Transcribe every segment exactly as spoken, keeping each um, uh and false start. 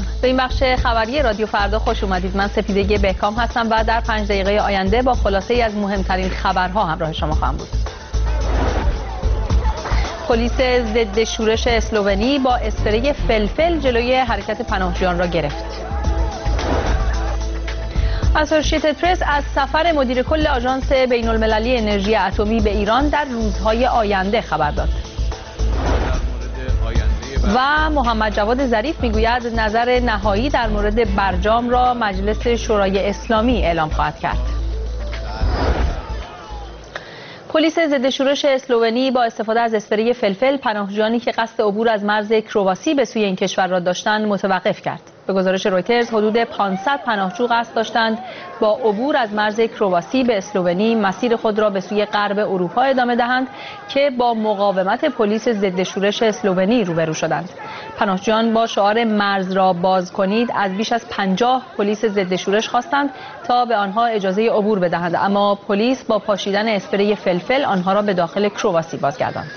به این بخش خبری رادیو فردا خوش اومدید. من سپیدگی بهکام هستم و در پنج دقیقه آینده با خلاصه ای از مهمترین خبرها همراه شما خواهم بود. پلیس ضد شورش اسلوونی با اسپری فلفل جلوی حرکت پناهجویان را گرفت. اسوسییتد پرس از سفر مدیر کل آژانس بین المللی انرژی اتمی به ایران در روزهای آینده خبر داد. و محمد جواد ظریف میگوید نظر نهایی در مورد برجام را مجلس شورای اسلامی اعلام خواهد کرد. پلیس ضد شورش اسلوونی با استفاده از اسپری فلفل پناهجویانی که قصد عبور از مرز کرواسی به سوی این کشور را داشتند متوقف کرد. به گزارش رویترز حدود پانصد پناهجو قصد داشتند با عبور از مرز کرواسی به اسلوونی مسیر خود را به سوی غرب اروپا ادامه دهند که با مقاومت پلیس ضد شورش اسلوونی روبرو شدند. پناهجویان با شعار مرز را باز کنید از بیش از پنجاه پلیس ضد شورش خواستند تا به آنها اجازه عبور بدهند، اما پلیس با پاشیدن اسپری فلفل آنها را به داخل کرواسی بازگرداند.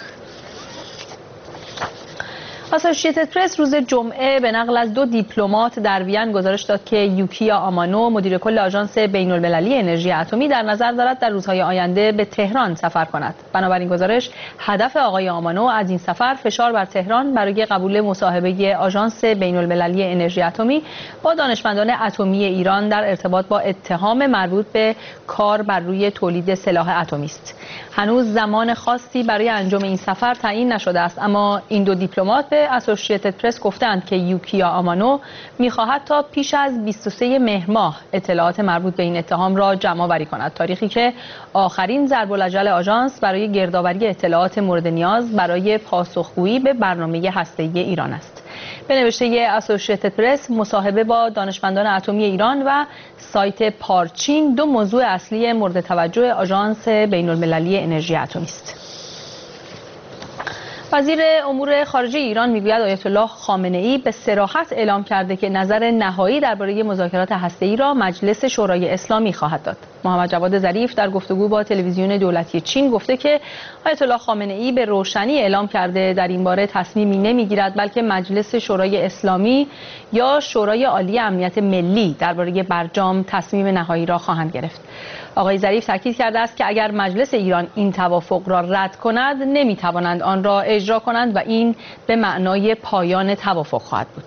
اسوسییتد پرس روز جمعه به نقل از دو دیپلمات در وین گزارش داد که یوکیا آمانو مدیر کل آژانس بین المللی انرژی اتمی در نظر دارد در روزهای آینده به تهران سفر کند. بنابراین گزارش هدف آقای آمانو از این سفر فشار بر تهران برای قبول مصاحبه آژانس بین المللی انرژی اتمی با دانشمندان اتمی ایران در ارتباط با اتهام مربوط به کار بر روی تولید سلاح اتمی است. هنوز زمان خاصی برای انجام این سفر تعیین نشده است، اما این دو دیپلمات به اسوسییتد پرس گفتند که یوکیا آمانو می‌خواهد تا پیش از بیست و سوم مهر ماه اطلاعات مربوط به این اتهام را جمع‌آوری کند، تاریخی که آخرین ضرب الاجل آژانس برای گردآوری اطلاعات مورد نیاز برای پاسخگویی به برنامه هسته‌ای ایران است. به نوشته اسوسییتد پرس، مصاحبه با دانشمندان اتمی ایران و سایت پارچین دو موضوع اصلی مورد توجه آژانس بین المللی انرژی اتمی است. وزیر امور خارجه ایران میگوید آیت الله خامنه‌ای به صراحت اعلام کرده که نظر نهایی درباره مذاکرات هسته‌ای را مجلس شورای اسلامی خواهد داد. محمد جواد ظریف در گفتگو با تلویزیون دولتی چین گفته که آیت الله خامنه‌ای به روشنی اعلام کرده در این باره تصمیمی نمیگیرد، بلکه مجلس شورای اسلامی یا شورای عالی امنیت ملی درباره برجام تصمیم نهایی را خواهند گرفت. آقای ظریف تاکید کرده است که اگر مجلس ایران این توافق را رد کند نمیتوانند آن را اجرا کنند و این به معنای پایان توافق خواهد بود.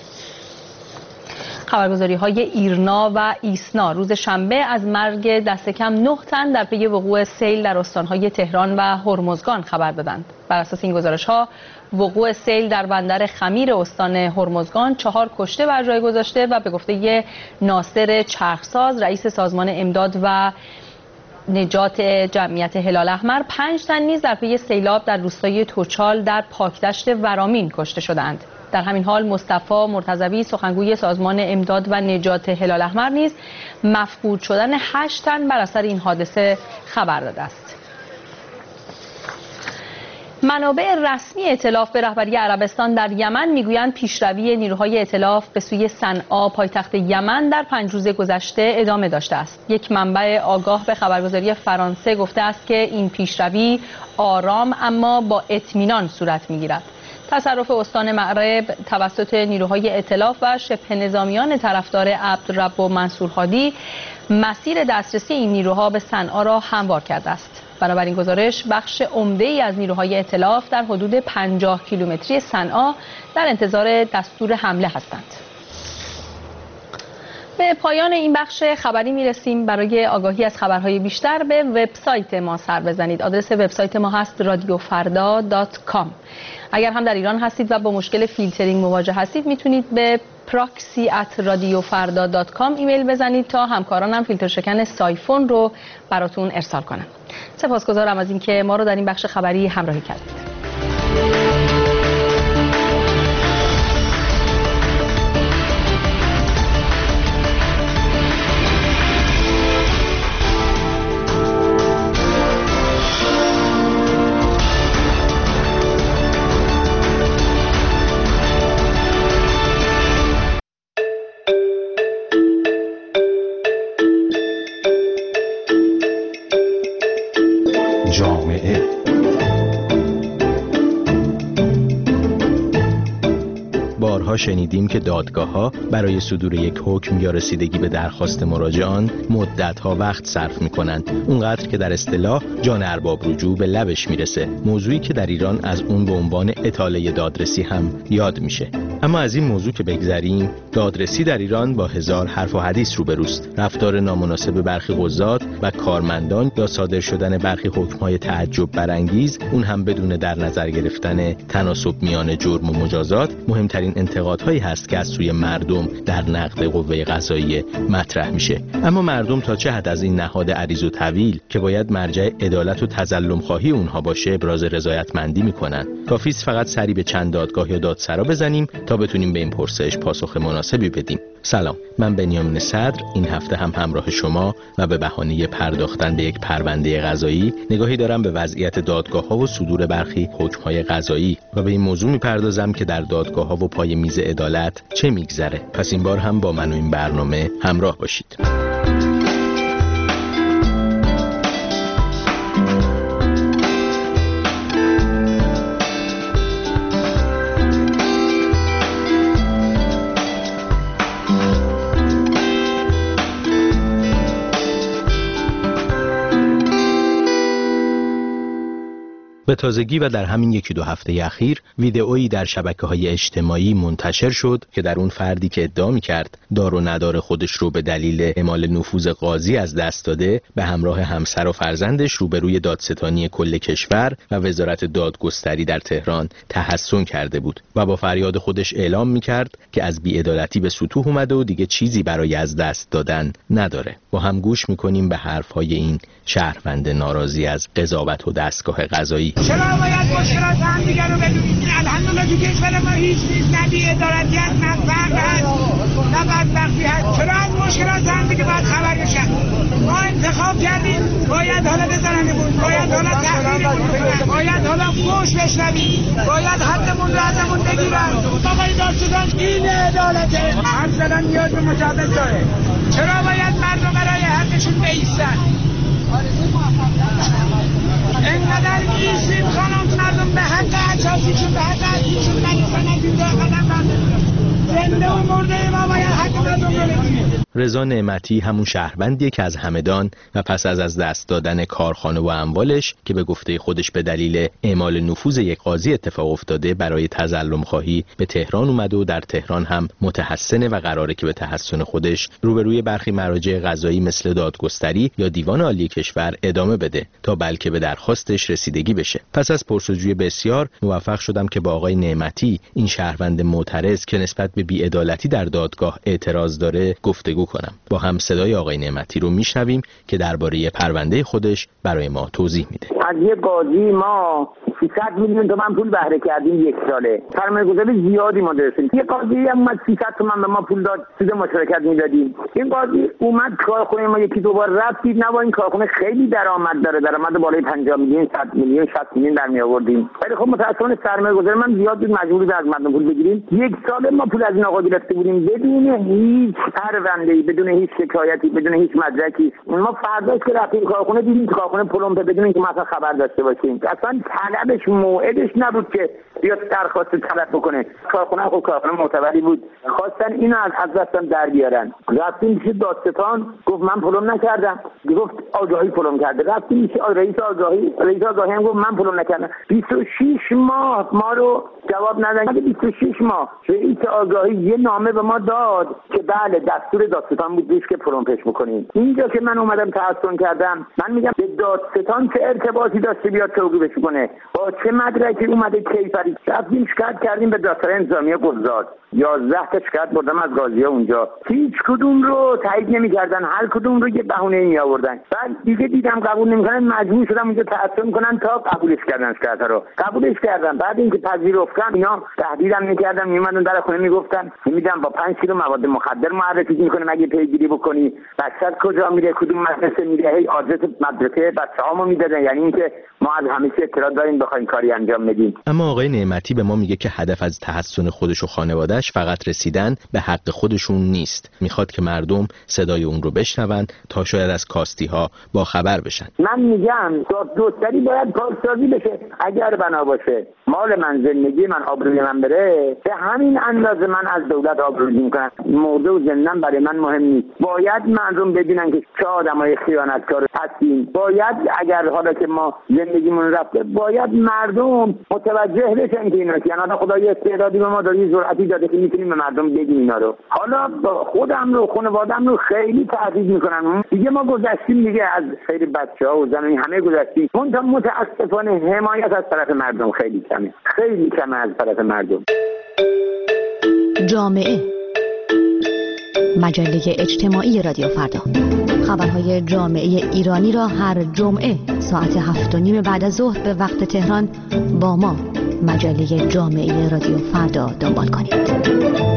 خبرگزاری‌های ایرنا و ایسنا روز شنبه از مرگ دست کم نه تن در پی وقوع سیل در استان‌های تهران و هرمزگان خبر دادند. بر اساس این گزارش‌ها وقوع سیل در بندر خمیر استان هرمزگان چهار کشته بر جای گذاشته و به گفته ناصر چرخساز رئیس سازمان امداد و نجات جمعیت هلال احمر پنج تن نیز در پی سیلاب در روستای توچال در پاکدشت ورامین کشته شدند. در همین حال مصطفی مرتضوی سخنگوی سازمان امداد و نجات هلال احمر نیز مفقود شدن هشت تن بر اثر این حادثه خبر داده است. منابع رسمی ائتلاف به رهبری عربستان در یمن میگویند پیشروی نیروهای ائتلاف به سوی صنعا پایتخت یمن در پنج روز گذشته ادامه داشته است. یک منبع آگاه به خبرگزاری فرانسه گفته است که این پیشروی آرام اما با اطمینان صورت میگیرد. تصرف استان معرب توسط نیروهای ائتلاف و شبه نظامیان طرفدار عبدالرب و منصور هادی مسیر دسترسی این نیروها به صنعا را هموار کرده است. بنابراین گزارش بخش عمده‌ای از نیروهای ائتلاف در حدود پنجاه کیلومتری صنعا در انتظار دستور حمله هستند. به پایان این بخش خبری میرسیم. برای آگاهی از خبرهای بیشتر به وبسایت ما سر بزنید. آدرس وبسایت ما هست رادیو فردا دات کام. اگر هم در ایران هستید و با مشکل فیلترینگ مواجه هستید میتونید به پراکسی ات رادیو فردا دات کام ایمیل بزنید تا همکارانم فیلتر شکن سایفون رو براتون ارسال کنن. سپاسگزارم از اینکه ما رو در این بخش خبری همراهی کردید. جامعه بارها شنیدیم که دادگاه‌ها برای صدور یک حکم یا رسیدگی به درخواست مراجعان مدت‌ها وقت صرف می‌کنند، اونقدر که در اصطلاح جان ارباب رجوع به لبش میرسه، موضوعی که در ایران از اون به عنوان اطاله دادرسی هم یاد میشه. اما از این موضوع که بگذریم، دادرسی در ایران با هزار حرف و حدیث روبروست. رفتار نامناسب برخی قضات و کارمندان یا صادر شدن برخی حکم‌های تعجب برانگیز، اون هم بدون در نظر گرفتن تناسب میان جرم و مجازات، مهمترین انتقادهایی هست که از سوی مردم در نقد قوه قضاییه مطرح میشه. اما مردم تا چه حد از این نهاد عریض و طویل که باید مرجع عدالت و تظلم خواهی اونها باشه ابراز رضایتمندی میکنن؟ کافیست فقط سری به چند دادگاه یا دادسرا بزنیم تا بتونیم به این پرسش پاسخ مناسبی بدیم. سلام، من بنیامین صدر این هفته هم همراه شما و به بهانه پرداختن به یک پرونده قضایی نگاهی دارم به وضعیت دادگاه‌ها و صدور برخی حکم‌های قضایی و به این موضوع می‌پردازم که در دادگاه‌ها و پای میز عدالت چه می‌گذره. پس این بار هم با من و این برنامه همراه باشید. به تازگی و در همین یکی دو هفته اخیر ویدئویی در شبکه‌های اجتماعی منتشر شد که در اون فردی که ادعا می‌کرد دار و ندار خودش رو به دلیل اعمال نفوذ قاضی از دست داده، به همراه همسر و فرزندش روبروی دادستانی کل کشور و وزارت دادگستری در تهران تحصن کرده بود و با فریاد خودش اعلام می‌کرد که از بی‌عدالتی به سطوح اومده و دیگه چیزی برای از دست دادن نداره. با هم گوش می‌کنیم به حرف‌های این شهروند ناراضی از قضاوت و دستگاه قضایی. چرا باید مشکلات هم دیگر رو بدونید؟ الحمدلله تو کشور ما هیچ چیز نه بی‌عدالتی هست، نه فقر هست، نه بدبختی هست. چرا از مشکلات هم دیگه باید خبر بشن؟ ما انتخاب کردیم، باید حالا بزننمون، باید حالا تحقیرمون کنن، باید حالا فوش بشنویم، باید حدمون رو ازمون بگیرن. آقای دادستان این عدالته، حرف زدن نیاز به مجوز داره. چرا باید مردم برای حقشون بایستن؟ اینقدر میشید خانم مردم به حق اساسیشون، به حق اصلیشون نگیستن، نگیده قدم بردارن. زنده و مرده ما باید حق مردم رو بگیریم. رضا نعمتی همون شهروندیه که از همدان و پس از از دست دادن کارخانه و اموالش که به گفته خودش به دلیل اعمال نفوذ یک قاضی اتفاق افتاده برای تظلم خواهی به تهران اومده و در تهران هم متحسنه و قراره که به تحسن خودش روبروی برخی مراجع قضایی مثل دادگستری یا دیوان عالی کشور ادامه بده تا بلکه به درخواستش رسیدگی بشه. پس از پرسجوی بسیار موفق شدم که با آقای نعمتی، این شهروند معترض که نسبت به بی‌عدالتی در دادگاه اعتراض داره، گفتگو کنم. با هم صدای آقای نعمتی رو میشنویم که درباره پرونده خودش برای ما توضیح میده. از یه قاضی ما سیصد میلیون تومان پول بهره کردیم یک ساله. سرمایه‌گذاری زیادی ما داشتیم. یه قاضی هم اومد سیصد تومان به ما پول داد، سود مشارکت میدادیم. این قاضی اومد کارخونه ما یکی دو بار رفت، دید نه این کارخونه خیلی درآمد داره، درآمد بالای پنجاه میلیون، صد میلیون، شصت میلیون در می آوردیم. ولی خب متأسفانه سرمایه‌گذاری من زیاد بود، مجبور بود از مردم پول بگیریم. یک ساله ما پول از این آقا گرفته بودیم بدون هیچ پرونده‌ای، بدون هیچ شکایتی، بدون هیچ مدرکی. ما فرداش که رفتیم کارخونه دیدیم که کارخونه پلمپه بدون اینکه مثلا خبر داشته باشیم. اصلا طلبش موعدش نبود که بیاد درخواست طلب بکنه. کارخونه خب کارخونه معتبری بود، خواستن اینو از از دستم در بیارن. رفتیم پیش دادستان، گفت من پلم نکردم. گفت آگاهی پلم کرده. رفتیم پیش رئیس آگاهی، رئیس آگاهی هم گفت من پلم نکردم. بیست و شش ماه ما رو جواب ندادن. بیست و شش ماه رئیس آگاهی یه نامه به ما داد که بله دستور دادستان بود که پلم پیش بکنیم. اینجا که من اومدم تحسن کردم، من میگم به دادستان چه ارتباطی داشته بیاد توقیفش کنه؟ با چه مدرکی اومده کیفری؟ رفتیم شکایت کردیم به دادسرای انتظامی گلزار. یازده تا شکایت بردم از قاضی‌ها اونجا. هیچ کدوم رو تایید نمی‌کردن، هر کدوم رو یه بهونه می‌آوردن. بعد دیگه دیدم قبول نمی‌کنن، مجبور شدم اونجا تحسن کنن تا قبولش کردن شکایت رو. قبولش کردن. بعد اینکه پذیرفتن اینا تهدیدم می‌کردن، میومدن در خونه میگفتن نمیدونم با پنج کیلو مواد مخدر معرفی می‌کنه، اگه پیگیری بکنی بچه‌ت کجا میره، کدوم مدرسه میره، هی آدرس مدرسه بچه‌هامو میدادن، یعنی اینکه ما از همه چی اطلاع داریم بخوایم کاری انجام بدیم. اما آقای نعمتی به ما میگه که هدف از تحسن خودش و خانواده‌اش فقط رسیدن به حق خودشون نیست. میخواد که مردم صدای اون رو بشنون تا شاید از کاستی‌ها با خبر بشن. من میگم دادگستری باید پاسداری بشه. اگر بنا باشه مال من، زندگی من، آبروی من بره، به همین اندازه من از دولت آبروریزی میکنم. مرده و زندن برای من مهم نیست. باید مردم ببینن که چه آدمای خیانتکار هستیم. باید اگر حالا که ما زندگیمون رفته، باید مردم متوجه بشن که اینا که خدا یه استعدادی به ما داره، یه جرأتی داده که میتونیم به مردم بگیم اینا رو. حالا خودم رو، خانواده‌ام رو خیلی تهدید میکنن. دیگه ما گذشتیم دیگه، از خیلی بچه‌ها و زنان همه گذشتیم. منتها متاسفانه حمایت از طرف مردم خیلی کمه. خیلی کمه از طرف مردم. جامعه، مجله اجتماعی رادیو فردا. خبرهای جامعه ایرانی را هر جمعه ساعت هفت و نیم بعد از ظهر به وقت تهران با ما مجله جامعه رادیو فردا دنبال کنید.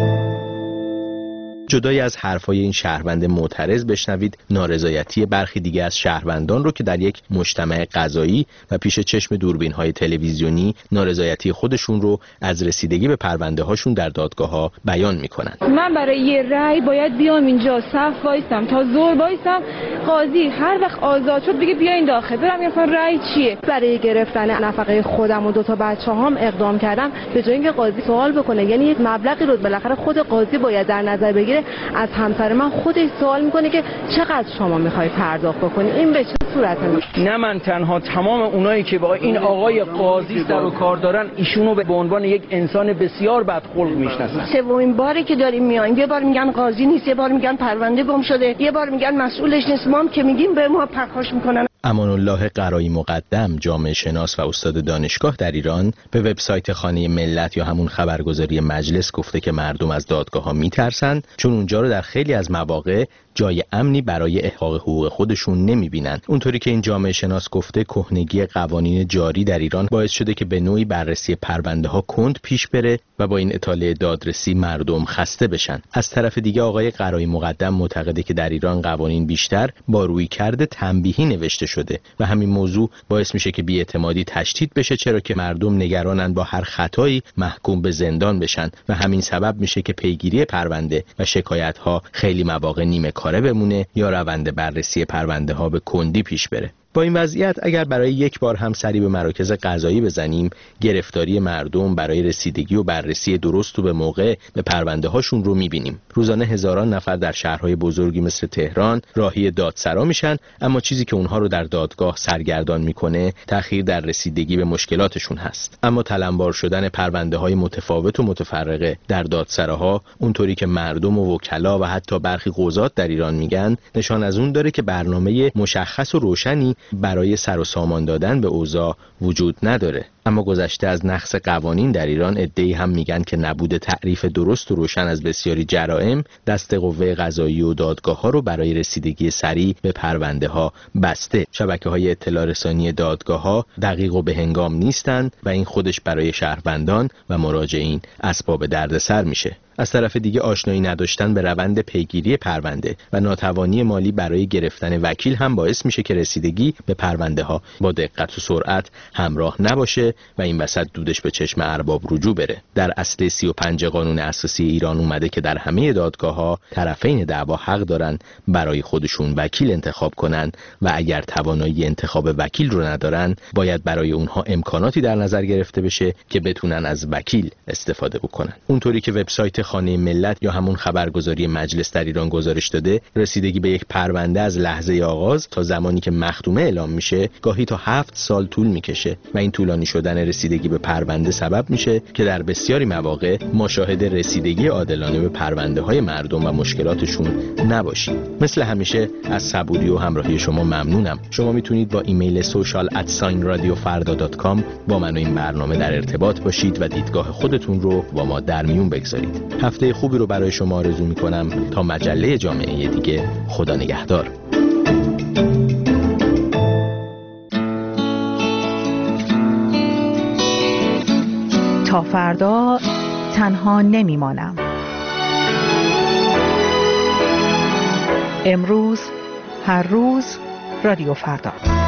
جدای از حرفای این شهروند معترض بشنوید نارضایتی برخی دیگه از شهروندان رو که در یک مجتمع قضایی و پیش چشم دوربین‌های تلویزیونی نارضایتی خودشون رو از رسیدگی به پرونده هاشون در دادگاه‌ها بیان می‌کنن. من برای یه رأی باید بیام اینجا صف وایسم تا زور وایسم، قاضی هر وقت آزاد شد بگه بیاین داخل، برم مثلا رأی چیه؟ برای گرفتن نفقه خودم و دو تا بچه‌هام اقدام کردم، به جای اینکه قاضی سوال بکنه، یعنی یک مبلغی رو بالاخره خود قاضی باید در نظر بگیره، از همسر من خودش سوال میکنه که چقدر شما میخوای پرداخت بکنی. این به چه صورته؟ نه من تنها، تمام اونایی که با این آقای قاضی سر و کار دارن ایشونو به عنوان یک انسان بسیار بدخلق میشناسن. سومین باری که داریم میایم، یه بار میگن قاضی نیست، یه بار میگن پرونده گم شده، یه بار میگن مسئولش نیست، ما هم که میگیم به ما پرخاش میکنن. امان الله قرایی مقدم، جامعه شناس و استاد دانشگاه در ایران، به وبسایت خانه ملت یا همون خبرگزاری مجلس گفته که مردم از دادگاه‌ها میترسن چون اونجا رو در خیلی از مواقع جای امنی برای احقاق حقوق خودشون نمیبینن. اونطوری که این جامعه شناس گفته، کهنگی قوانین جاری در ایران باعث شده که به نوعی بررسی پرونده ها کند پیش بره و با این اطاله دادرسی مردم خسته بشن. از طرف دیگه آقای قرایی مقدم معتقده که در ایران قوانین بیشتر با رویکرد تنبیهی نوشته شده و همین موضوع باعث میشه که بی‌اعتمادی تشدید بشه، چرا که مردم نگرانن با هر خطایی محکوم به زندان بشن و همین سبب میشه که پیگیری پرونده و شکایت ها خیلی مواقع نیمه کاره بمونه یا روند بررسی پرونده ها به کندی پیش بره. با این وضعیت اگر برای یک بار هم سری به مراکز قضایی بزنیم، گرفتاری مردم برای رسیدگی و بررسی درست و به موقع به پرونده هاشون رو میبینیم. روزانه هزاران نفر در شهرهای بزرگی مثل تهران راهی دادسرا میشن، اما چیزی که اونها رو در دادگاه سرگردان میکنه تأخیر در رسیدگی به مشکلاتشون هست. اما تلمبار شدن پرونده های متفاوت و متفرقه در دادسراها، اونطوری که مردم و وکلا و حتی برخی قضات در ایران میگن، نشان از اون داره که برنامه مشخص و روشنی برای سر و سامان دادن به اوضاع وجود نداره. اما گذشته از نقض قوانین در ایران، عده‌ای هم میگن که نبود تعریف درست و روشن از بسیاری جرائم دست قوه قضایی و دادگاه‌ها رو برای رسیدگی سریع به پرونده‌ها بسته. شبکه‌های اطلاع رسانی دادگاه‌ها دقیق و بهنگام نیستند و این خودش برای شهروندان و مراجعین اسباب دردسر میشه. از طرف دیگه آشنایی نداشتن به روند پیگیری پرونده و ناتوانی مالی برای گرفتن وکیل هم باعث میشه که رسیدگی به پرونده ها با دقت و سرعت همراه نباشه و این وسط دودش به چشم ارباب رجوع بره. در اصل سی و پنج قانون اساسی ایران اومده که در همه دادگاه ها طرفین دعوا حق دارن برای خودشون وکیل انتخاب کنن و اگر توانایی انتخاب وکیل رو ندارن، باید برای اونها امکاناتی در نظر گرفته بشه که بتونن از وکیل استفاده بکنن. اونطوری که وبسایت خانه ملت یا همون خبرگزاری مجلس در ایران گزارش داده، رسیدگی به یک پرونده از لحظه آغاز تا زمانی که مختومه اعلام میشه گاهی تا هفت سال طول میکشه و این طولانی شدن رسیدگی به پرونده سبب میشه که در بسیاری مواقع ما شاهد رسیدگی عادلانه به پرونده های مردم و مشکلاتشون نباشیم. مثل همیشه از صبوری و همراهی شما ممنونم. شما میتونید با ایمیل سوشال ات ساین رادیو فردا دات کام با من و این برنامه در ارتباط باشید و دیدگاه خودتون رو با ما در میون بگذارید. هفته خوبی رو برای شما آرزو میکنم. تا مجله جامعه دیگه، خدا نگهدار. تا فردا تنها نمیمانم. امروز، هر روز، رادیو فردا.